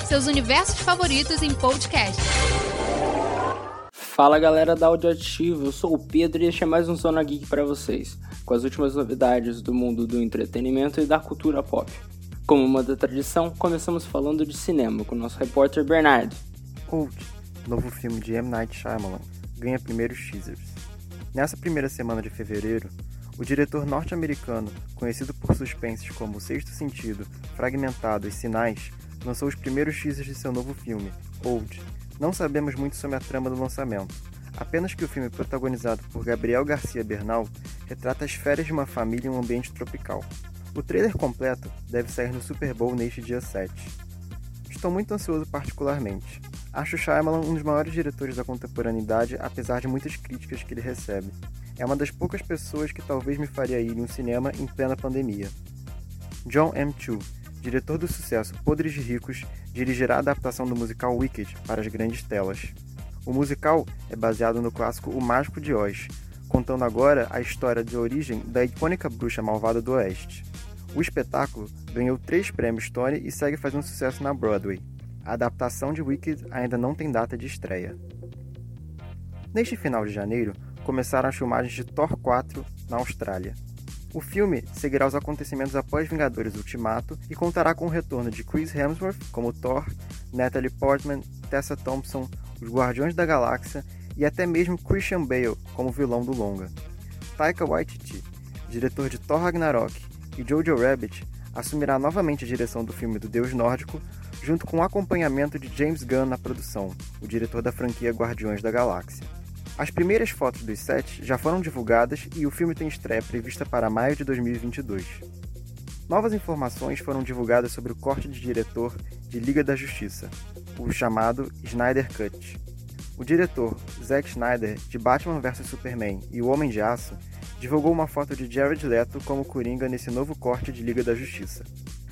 seus universos favoritos em podcast. Fala galera da Audioativo, eu sou o Pedro e este é mais um Zona Geek para vocês, com as últimas novidades do mundo do entretenimento e da cultura pop. Como uma da tradição, começamos falando de cinema com o nosso repórter Bernardo. Old, novo filme de M. Night Shyamalan, ganha primeiros teasers. Nessa primeira semana de fevereiro, o diretor norte-americano, conhecido por suspenses como O Sexto Sentido, Fragmentado e Sinais, lançou os primeiros teasers de seu novo filme, Old. Não sabemos muito sobre a trama do lançamento, apenas que o filme protagonizado por Gabriel Garcia Bernal retrata as férias de uma família em um ambiente tropical. O trailer completo deve sair no Super Bowl neste dia 7. Estou muito ansioso particularmente. Acho Shyamalan um dos maiores diretores da contemporaneidade, apesar de muitas críticas que ele recebe. É uma das poucas pessoas que talvez me faria ir em um cinema em plena pandemia. Jon M. Chu, diretor do sucesso Podres de Ricos, dirigirá a adaptação do musical Wicked para as grandes telas. O musical é baseado no clássico O Mágico de Oz, contando agora a história de origem da icônica bruxa malvada do Oeste. O espetáculo ganhou 3 prêmios Tony e segue fazendo sucesso na Broadway. A adaptação de Wicked ainda não tem data de estreia. Neste final de janeiro, começaram as filmagens de Thor 4 na Austrália. O filme seguirá os acontecimentos após Vingadores Ultimato e contará com o retorno de Chris Hemsworth como Thor, Natalie Portman, Tessa Thompson, os Guardiões da Galáxia e até mesmo Christian Bale como vilão do longa. Taika Waititi, diretor de Thor Ragnarok e Jojo Rabbit, assumirá novamente a direção do filme do Deus Nórdico, junto com o acompanhamento de James Gunn na produção, o diretor da franquia Guardiões da Galáxia. As primeiras fotos dos sets já foram divulgadas e o filme tem estreia prevista para maio de 2022. Novas informações foram divulgadas sobre o corte de diretor de Liga da Justiça, o chamado Snyder Cut. O diretor Zack Snyder, de Batman vs Superman e O Homem de Aço, divulgou uma foto de Jared Leto como Coringa nesse novo corte de Liga da Justiça.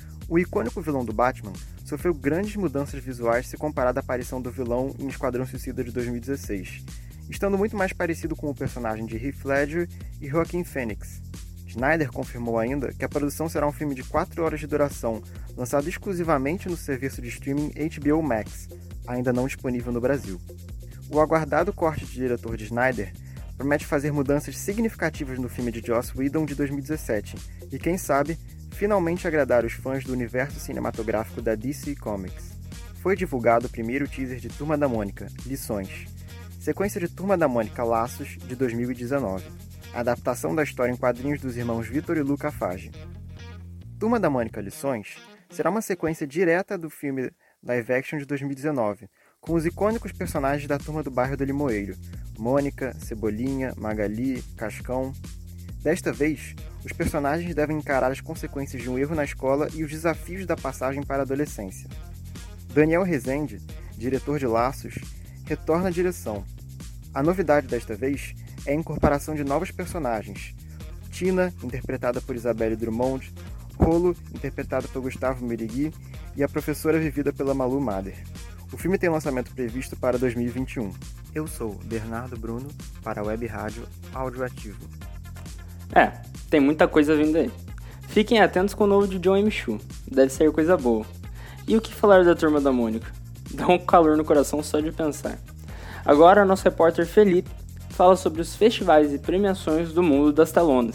O icônico vilão do Batman sofreu grandes mudanças visuais se comparado à aparição do vilão em Esquadrão Suicida de 2016, estando muito mais parecido com o personagem de Heath Ledger e Joaquin Phoenix. Snyder confirmou ainda que a produção será um filme de 4 horas de duração, lançado exclusivamente no serviço de streaming HBO Max, ainda não disponível no Brasil. O aguardado corte de diretor de Snyder promete fazer mudanças significativas no filme de Joss Whedon de 2017 e, quem sabe, finalmente agradar os fãs do universo cinematográfico da DC Comics. Foi divulgado o primeiro teaser de Turma da Mônica, Lições, sequência de Turma da Mônica Laços, de 2019, a adaptação da história em quadrinhos dos irmãos Vitor e Luca Fage. Turma da Mônica Lições será uma sequência direta do filme live action de 2019, com os icônicos personagens da Turma do Bairro do Limoeiro, Mônica, Cebolinha, Magali, Cascão. Desta vez, os personagens devem encarar as consequências de um erro na escola e os desafios da passagem para a adolescência. Daniel Rezende, diretor de Laços, retorna à direção. A novidade desta vez é a incorporação de novos personagens. Tina, interpretada por Isabelle Drummond, Rolo, interpretado por Gustavo Merigui, e a professora vivida pela Malu Mader. O filme tem lançamento previsto para 2021. Eu sou Bernardo Bruno, para a Web Rádio Audioativo. Tem muita coisa vindo aí. Fiquem atentos com o novo de Jon M. Chu, deve ser coisa boa. E o que falar da Turma da Mônica? Dá um calor no coração só de pensar. Agora, nosso repórter Felipe fala sobre os festivais e premiações do mundo das telonas.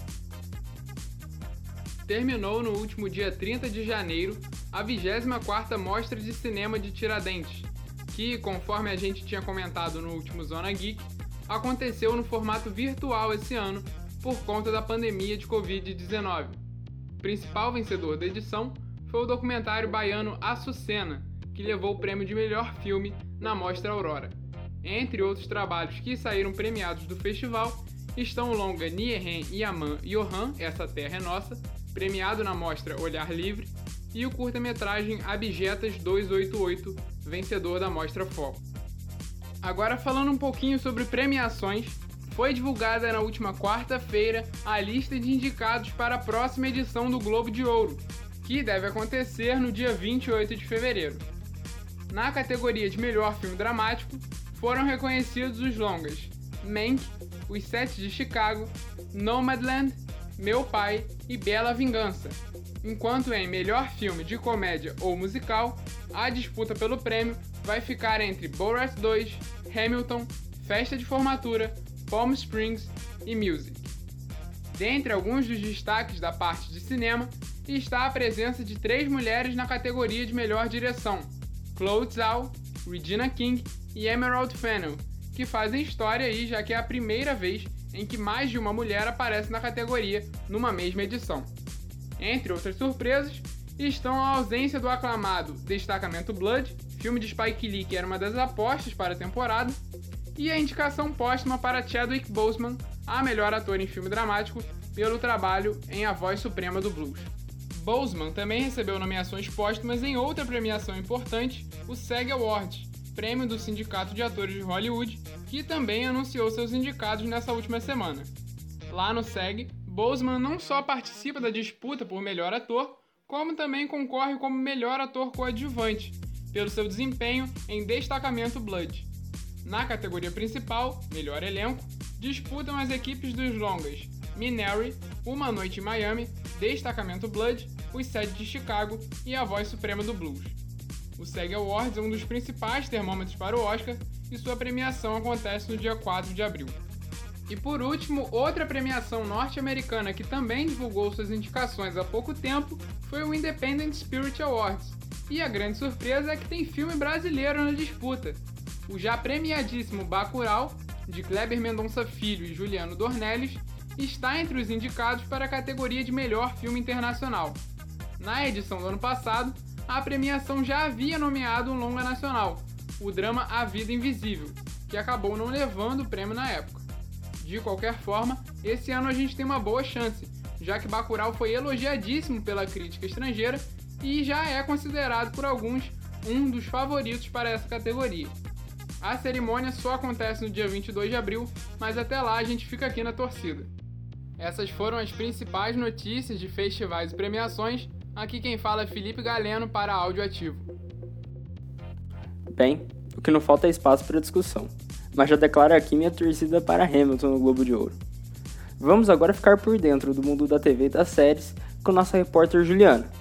Terminou no último dia 30 de janeiro a 24ª Mostra de Cinema de Tiradentes, que, conforme a gente tinha comentado no último Zona Geek, aconteceu no formato virtual esse ano por conta da pandemia de Covid-19. O principal vencedor da edição foi o documentário baiano Açucena, que levou o prêmio de melhor filme na Mostra Aurora. Entre outros trabalhos que saíram premiados do festival estão o longa Niehen Yaman Johan, Essa Terra é Nossa, premiado na Mostra Olhar Livre, e o curta-metragem Abjetas 288, vencedor da Mostra Foco. Agora falando um pouquinho sobre premiações, foi divulgada na última quarta-feira a lista de indicados para a próxima edição do Globo de Ouro, que deve acontecer no dia 28 de fevereiro. Na categoria de melhor filme dramático, foram reconhecidos os longas Mank, Os Sete de Chicago, Nomadland, Meu Pai e Bela Vingança, enquanto em melhor filme de comédia ou musical a disputa pelo prêmio vai ficar entre Borat 2, Hamilton, Festa de Formatura, Palm Springs e Music. Dentre alguns dos destaques da parte de cinema, está a presença de 3 mulheres na categoria de melhor direção, Chloe Zhao, Regina King e Emerald Fennell, que fazem história aí, já que é a primeira vez em que mais de uma mulher aparece na categoria numa mesma edição. Entre outras surpresas, estão a ausência do aclamado Destacamento Blood, filme de Spike Lee que era uma das apostas para a temporada, e a indicação póstuma para Chadwick Boseman a melhor ator em filme dramático pelo trabalho em A Voz Suprema do Blues. Boseman também recebeu nomeações póstumas em outra premiação importante, o SAG Awards, prêmio do Sindicato de Atores de Hollywood, que também anunciou seus indicados nessa última semana. Lá no SAG, Boseman não só participa da disputa por melhor ator, como também concorre como melhor ator coadjuvante, pelo seu desempenho em Destacamento Blood. Na categoria principal, melhor elenco, disputam as equipes dos longas Minari, Uma Noite em Miami, Destacamento Blood, Os 7 de Chicago e A Voz Suprema do Blues. O SAG Awards é um dos principais termômetros para o Oscar e sua premiação acontece no dia 4 de abril. E por último, outra premiação norte-americana que também divulgou suas indicações há pouco tempo foi o Independent Spirit Awards. E a grande surpresa é que tem filme brasileiro na disputa. O já premiadíssimo Bacurau, de Kleber Mendonça Filho e Juliano Dornelles, está entre os indicados para a categoria de melhor filme internacional. Na edição do ano passado, a premiação já havia nomeado um longa nacional, o drama A Vida Invisível, que acabou não levando o prêmio na época. De qualquer forma, esse ano a gente tem uma boa chance, já que Bacurau foi elogiadíssimo pela crítica estrangeira e já é considerado por alguns um dos favoritos para essa categoria. A cerimônia só acontece no dia 22 de abril, mas até lá a gente fica aqui na torcida. Essas foram as principais notícias de festivais e premiações. Aqui quem fala é Felipe Galeno para Áudio Ativo. Bem, o que não falta é espaço para discussão, mas já declaro aqui minha torcida para Hamilton no Globo de Ouro. Vamos agora ficar por dentro do mundo da TV e das séries com nossa repórter Juliana.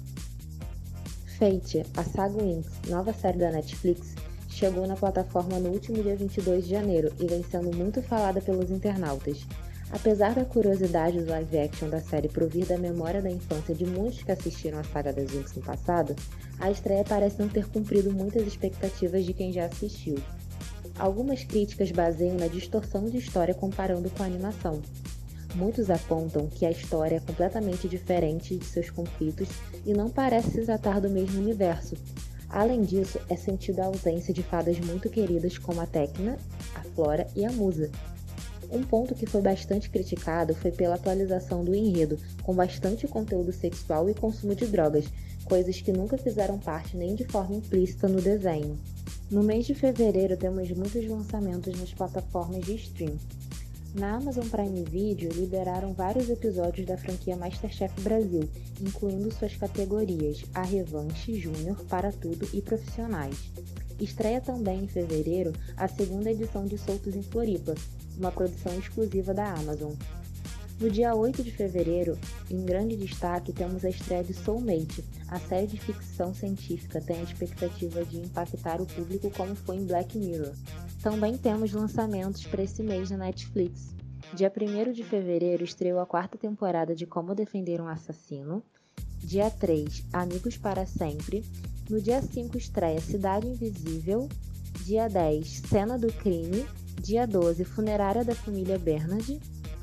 Fate, a Saga Winx, nova série da Netflix, chegou na plataforma no último dia 22 de janeiro e vem sendo muito falada pelos internautas. Apesar da curiosidade do live action da série provir da memória da infância de muitos que assistiram a saga das Winx no passado, a estreia parece não ter cumprido muitas expectativas de quem já assistiu. Algumas críticas baseiam na distorção de história comparando com a animação. Muitos apontam que a história é completamente diferente de seus conflitos e não parece se tratar do mesmo universo. Além disso, é sentida a ausência de fadas muito queridas como a Tecna, a Flora e a Musa. Um ponto que foi bastante criticado foi pela atualização do enredo, com bastante conteúdo sexual e consumo de drogas, coisas que nunca fizeram parte nem de forma implícita no desenho. No mês de fevereiro temos muitos lançamentos nas plataformas de stream. Na Amazon Prime Video liberaram vários episódios da franquia MasterChef Brasil, incluindo suas categorias A Revanche, Júnior, Para Tudo e Profissionais. Estreia também em fevereiro a segunda edição de Soltos em Floripa, uma produção exclusiva da Amazon. No dia 8 de fevereiro, em grande destaque, temos a estreia de Soulmate. A série de ficção científica tem a expectativa de impactar o público como foi em Black Mirror. Também temos lançamentos para esse mês na Netflix. Dia 1º de fevereiro estreou a 4ª temporada de Como Defender um Assassino. Dia 3, Amigos para Sempre. No dia 5 estreia Cidade Invisível. Dia 10, Cena do Crime. Dia 12, Funerária da Família Bernard.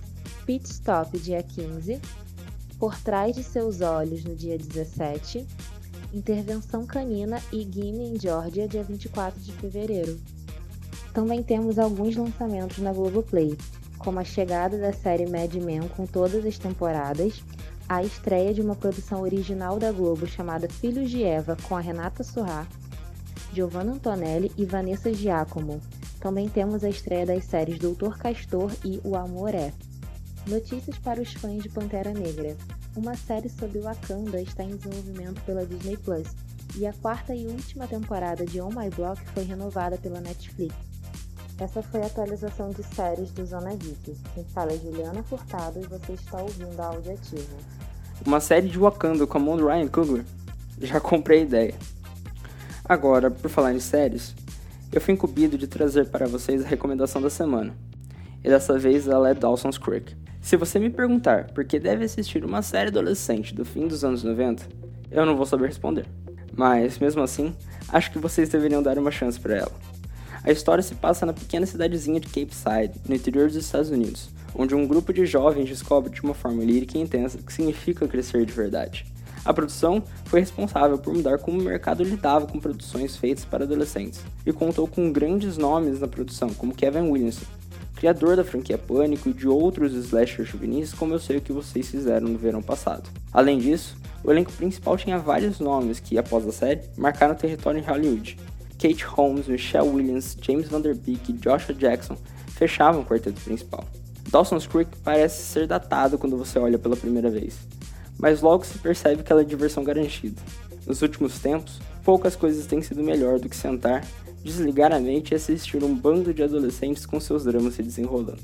Pit Stop, dia 15. Por Trás de Seus Olhos, no dia 17. Intervenção Canina e Gimme em Georgia, dia 24 de fevereiro. Também temos alguns lançamentos na Globoplay, como a chegada da série Mad Men com todas as temporadas, a estreia de uma produção original da Globo chamada Filhos de Eva com a Renata Sorrah, Giovanna Antonelli e Vanessa Giacomo. Também temos a estreia das séries Doutor Castor e O Amor É. Notícias para os fãs de Pantera Negra. Uma série sobre Wakanda está em desenvolvimento pela Disney Plus, e a 4ª e última temporada de On My Block foi renovada pela Netflix. Essa foi a atualização de séries do Zona Geek. Quem fala é Juliana Furtado e você está ouvindo a Áudio Ativo. Uma série de Wakanda com a mão do Ryan Coogler? Já comprei a ideia. Agora, por falar em séries, eu fui incumbido de trazer para vocês a recomendação da semana. E dessa vez ela é Dawson's Creek. Se você me perguntar por que deve assistir uma série adolescente do fim dos anos 90, eu não vou saber responder. Mas, mesmo assim, acho que vocês deveriam dar uma chance para ela. A história se passa na pequena cidadezinha de Cape Side, no interior dos Estados Unidos, onde um grupo de jovens descobre de uma forma lírica e intensa o que significa crescer de verdade. A produção foi responsável por mudar como o mercado lidava com produções feitas para adolescentes, e contou com grandes nomes na produção, como Kevin Williamson, criador da franquia Pânico e de outros slashers juvenis, como eu sei o que vocês fizeram no verão passado. Além disso, o elenco principal tinha vários nomes que, após a série, marcaram território em Hollywood. Kate Holmes, Michelle Williams, James Van Der Beek e Joshua Jackson fechavam o quarteto principal. Dawson's Creek parece ser datado quando você olha pela primeira vez, mas logo se percebe que ela é diversão garantida. Nos últimos tempos, poucas coisas têm sido melhor do que sentar, desligar a mente e assistir um bando de adolescentes com seus dramas se desenrolando.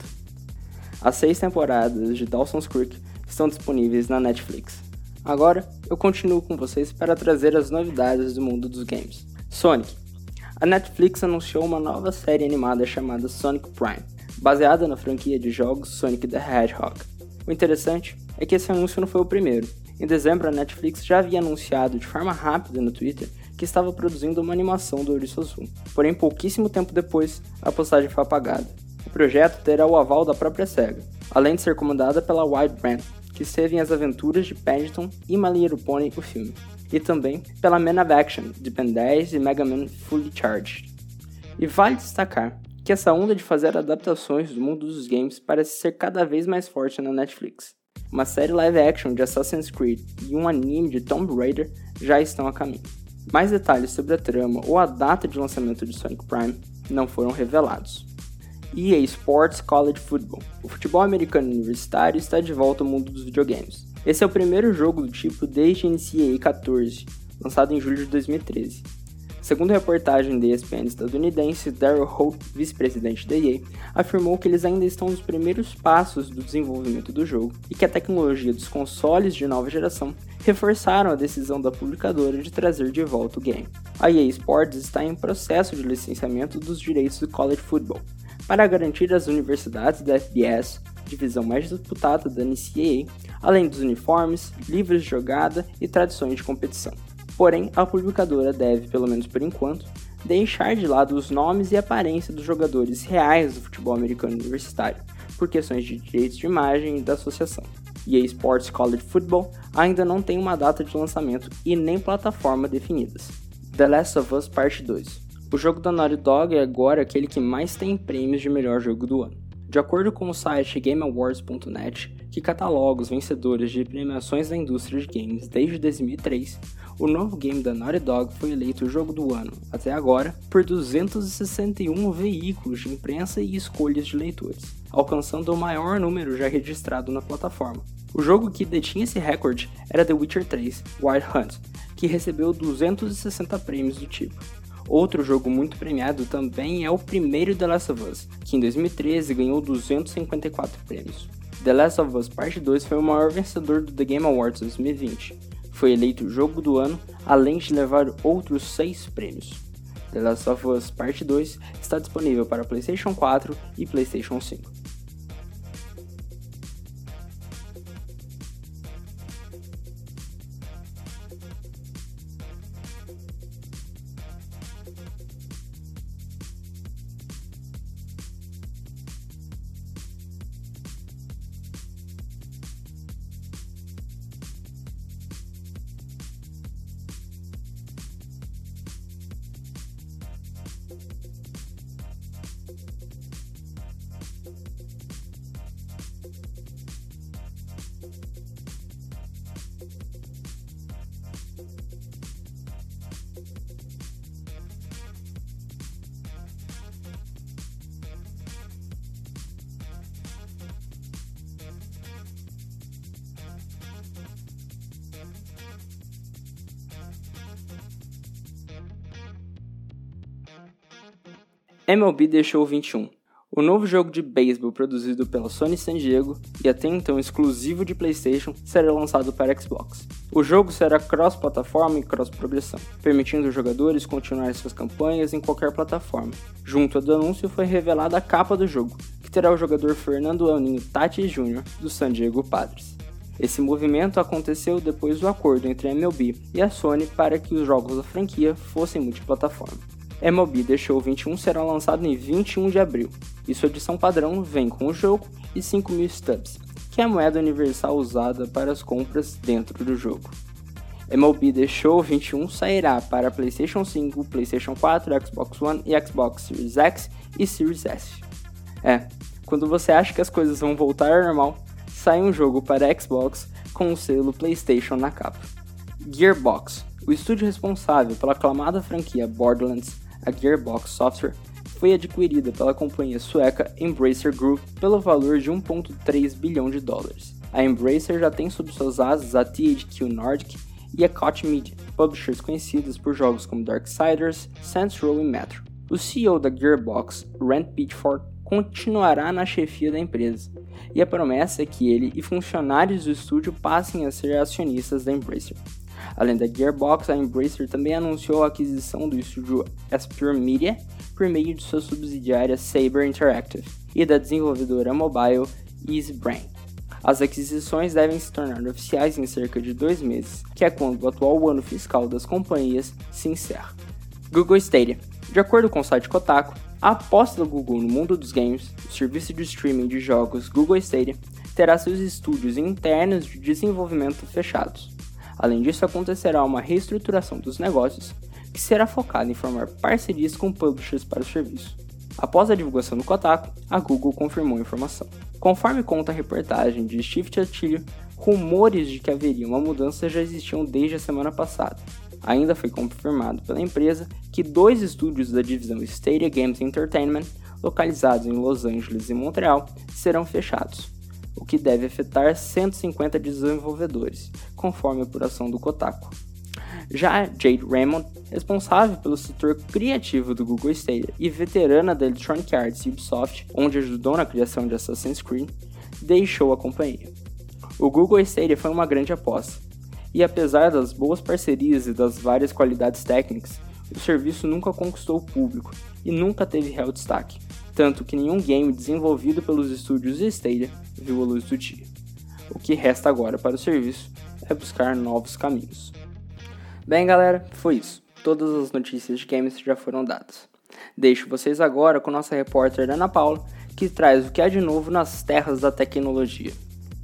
As 6 temporadas de Dawson's Creek estão disponíveis na Netflix. Agora, eu continuo com vocês para trazer as novidades do mundo dos games. Sonic. A Netflix anunciou uma nova série animada chamada Sonic Prime, baseada na franquia de jogos Sonic the Hedgehog. O interessante é que esse anúncio não foi o primeiro. Em dezembro, a Netflix já havia anunciado de forma rápida no Twitter que estava produzindo uma animação do Ouriço Azul. Porém, pouquíssimo tempo depois, a postagem foi apagada. O projeto terá o aval da própria SEGA, além de ser comandada pela Wild Brand, que esteve em As Aventuras de Paddington e My Little Pony, o filme, e também pela Man of Action, de Ben 10 e Mega Man Fully Charged. E vale destacar que essa onda de fazer adaptações do mundo dos games parece ser cada vez mais forte na Netflix. Uma série live action de Assassin's Creed e um anime de Tomb Raider já estão a caminho. Mais detalhes sobre a trama ou a data de lançamento de Sonic Prime não foram revelados. EA Sports College Football. O futebol americano universitário está de volta ao mundo dos videogames. Esse é o primeiro jogo do tipo desde NCAA 14, lançado em julho de 2013. Segundo a reportagem da ESPN estadunidense, Darryl Holt, vice-presidente da EA, afirmou que eles ainda estão nos primeiros passos do desenvolvimento do jogo e que a tecnologia dos consoles de nova geração reforçaram a decisão da publicadora de trazer de volta o game. A EA Sports está em processo de licenciamento dos direitos do college football, para garantir as universidades da FBS, divisão mais disputada da NCAA, além dos uniformes, livros de jogada e tradições de competição. Porém, a publicadora deve, pelo menos por enquanto, deixar de lado os nomes e aparência dos jogadores reais do futebol americano universitário, por questões de direitos de imagem e da associação. EA Sports College Football ainda não tem uma data de lançamento e nem plataforma definidas. The Last of Us Part 2. O jogo da Naughty Dog é agora aquele que mais tem prêmios de melhor jogo do ano. De acordo com o site GameAwards.net, que cataloga os vencedores de premiações da indústria de games desde 2003, o novo game da Naughty Dog foi eleito o jogo do ano, até agora, por 261 veículos de imprensa e escolhas de leitores, alcançando o maior número já registrado na plataforma. O jogo que detinha esse recorde era The Witcher 3 Wild Hunt, que recebeu 260 prêmios do tipo. Outro jogo muito premiado também é o primeiro The Last of Us, que em 2013 ganhou 254 prêmios. The Last of Us Part 2 foi o maior vencedor do The Game Awards 2020. Foi eleito o jogo do ano, além de levar outros 6 prêmios. The Last of Us Part 2 está disponível para PlayStation 4 e PlayStation 5. MLB The Show 21. O novo jogo de beisebol produzido pela Sony San Diego e até então exclusivo de PlayStation será lançado para Xbox. O jogo será cross-plataforma e cross-progressão, permitindo os jogadores continuar suas campanhas em qualquer plataforma. Junto ao anúncio foi revelada a capa do jogo, que terá o jogador Fernando El Niño Tatis Jr. do San Diego Padres. Esse movimento aconteceu depois do acordo entre a MLB e a Sony para que os jogos da franquia fossem multiplataforma. MLB The Show 21 será lançado em 21 de abril, e sua edição padrão vem com o jogo e 5.000 stubs, que é a moeda universal usada para as compras dentro do jogo. MLB The Show 21 sairá para PlayStation 5, PlayStation 4, Xbox One e Xbox Series X e Series S. Quando você acha que as coisas vão voltar ao normal, sai um jogo para Xbox com o selo PlayStation na capa. Gearbox, o estúdio responsável pela aclamada franquia Borderlands, a Gearbox Software, foi adquirida pela companhia sueca Embracer Group pelo valor de 1,3 bilhão de dólares. A Embracer já tem sob suas asas a THQ Nordic e a Koch Media, publishers conhecidos por jogos como Darksiders, Saints Row e Metro. O CEO da Gearbox, Rand Pitchford, continuará na chefia da empresa, e a promessa é que ele e funcionários do estúdio passem a ser acionistas da Embracer. Além da Gearbox, a Embracer também anunciou a aquisição do estúdio Aspyr Media por meio de sua subsidiária Saber Interactive e da desenvolvedora mobile EasyBrain. As aquisições devem se tornar oficiais em cerca de 2 meses, que é quando o atual ano fiscal das companhias se encerra. Google Stadia. De acordo com o site Kotaku, a aposta do Google no mundo dos games, o serviço de streaming de jogos Google Stadia, terá seus estúdios internos de desenvolvimento fechados. Além disso, acontecerá uma reestruturação dos negócios, que será focada em formar parcerias com publishers para o serviço. Após a divulgação do Kotaku, a Google confirmou a informação. Conforme conta a reportagem de Steve Chatillo, rumores de que haveria uma mudança já existiam desde a semana passada. Ainda foi confirmado pela empresa que 2 estúdios da divisão Stadia Games Entertainment, localizados em Los Angeles e Montreal, serão fechados, o que deve afetar 150 desenvolvedores, conforme a apuração do Kotaku. Já Jade Raymond, responsável pelo setor criativo do Google Stadia e veterana da Electronic Arts e Ubisoft, onde ajudou na criação de Assassin's Creed, deixou a companhia. O Google Stadia foi uma grande aposta, e apesar das boas parcerias e das várias qualidades técnicas, o serviço nunca conquistou o público e nunca teve real destaque, tanto que nenhum game desenvolvido pelos estúdios Stadia viu a luz do dia. O que resta agora para o serviço é buscar novos caminhos. Bem galera, foi isso. Todas as notícias de games já foram dadas. Deixo vocês agora com nossa repórter Ana Paula, que traz o que há de novo nas terras da tecnologia.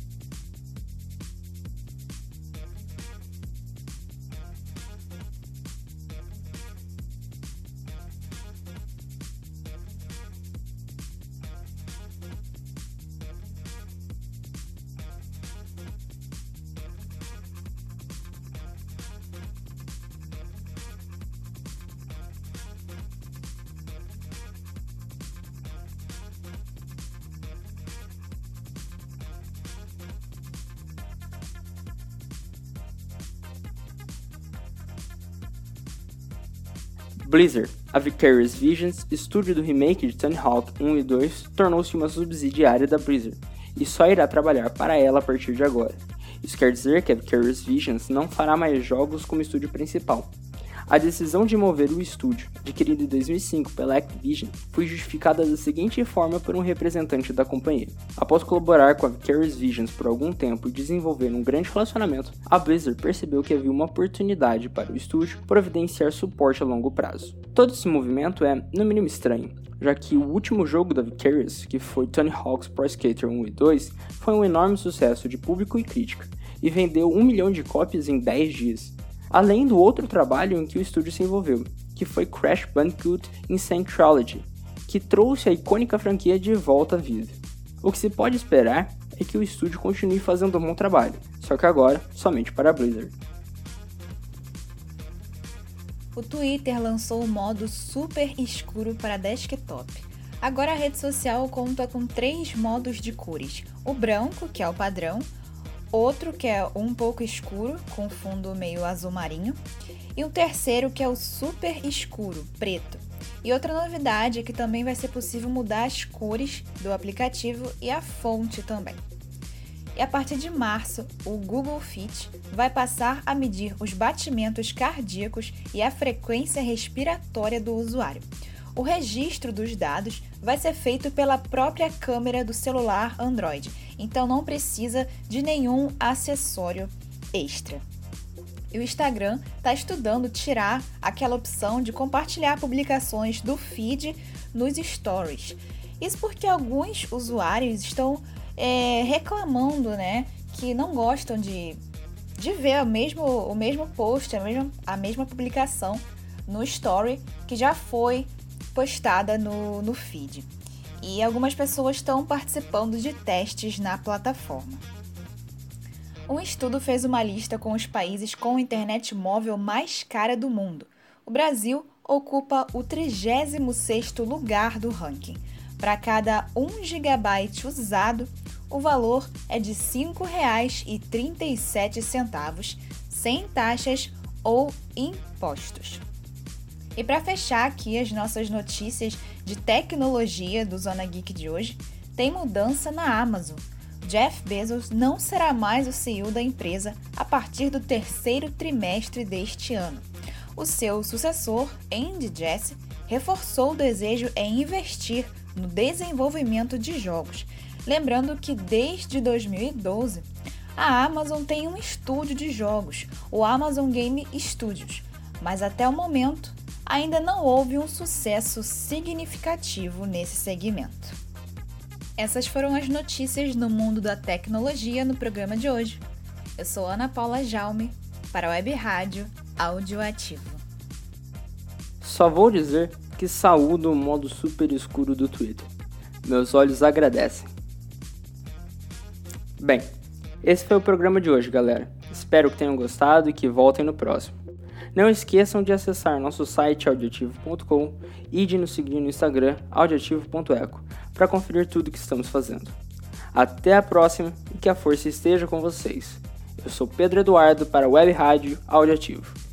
Blizzard, a Vicarious Visions, estúdio do remake de Tony Hawk 1 e 2, tornou-se uma subsidiária da Blizzard e só irá trabalhar para ela a partir de agora. Isso quer dizer que a Vicarious Visions não fará mais jogos como estúdio principal. A decisão de mover o estúdio, adquirido em 2005 pela Activision, foi justificada da seguinte forma por um representante da companhia. Após colaborar com a Vicarious Visions por algum tempo e desenvolver um grande relacionamento, a Blizzard percebeu que havia uma oportunidade para o estúdio providenciar suporte a longo prazo. Todo esse movimento é, no mínimo, estranho, já que o último jogo da Vicarious, que foi Tony Hawk's Pro Skater 1 e 2, foi um enorme sucesso de público e crítica, e vendeu 1 milhão de cópias em 10 dias. Além do outro trabalho em que o estúdio se envolveu, que foi Crash Bandicoot Insane Trilogy, que trouxe a icônica franquia de volta à vida. O que se pode esperar é que o estúdio continue fazendo um bom trabalho, só que agora somente para a Blizzard. O Twitter lançou o modo super escuro para desktop. Agora a rede social conta com 3 modos de cores: o branco, que é o padrão, outro que é um pouco escuro, com fundo meio azul marinho, e o terceiro que é o super escuro, preto. E outra novidade é que também vai ser possível mudar as cores do aplicativo e a fonte também. E a partir de março, o Google Fit vai passar a medir os batimentos cardíacos e a frequência respiratória do usuário. O registro dos dados vai ser feito pela própria câmera do celular Android, então não precisa de nenhum acessório extra. E o Instagram está estudando tirar aquela opção de compartilhar publicações do feed nos stories. Isso porque alguns usuários estão reclamando, que não gostam de ver o mesmo post, a mesma publicação no story que já foi postada no feed. E algumas pessoas estão participando de testes na plataforma. Um estudo fez uma lista com os países com internet móvel mais cara do mundo. O Brasil ocupa o 36º lugar do ranking. Para cada 1 GB usado, o valor é de R$ 5,37, sem taxas ou impostos. E para fechar aqui as nossas notícias de tecnologia do Zona Geek de hoje, tem mudança na Amazon. Jeff Bezos não será mais o CEO da empresa a partir do 3º trimestre deste ano. O seu sucessor, Andy Jassy, reforçou o desejo em investir no desenvolvimento de jogos. Lembrando que desde 2012, a Amazon tem um estúdio de jogos, o Amazon Game Studios, mas até o momento ainda não houve um sucesso significativo nesse segmento. Essas foram as notícias no mundo da tecnologia no programa de hoje. Eu sou Ana Paula Jaume, para a Web Rádio Audioativo. Só vou dizer que saúdo o modo super escuro do Twitter. Meus olhos agradecem. Bem, esse foi o programa de hoje, galera. Espero que tenham gostado e que voltem no próximo. Não esqueçam de acessar nosso site audioativo.com e de nos seguir no Instagram audioativo.eco para conferir tudo que estamos fazendo. Até a próxima e que a força esteja com vocês. Eu sou Pedro Eduardo para a Web Rádio Audioativo.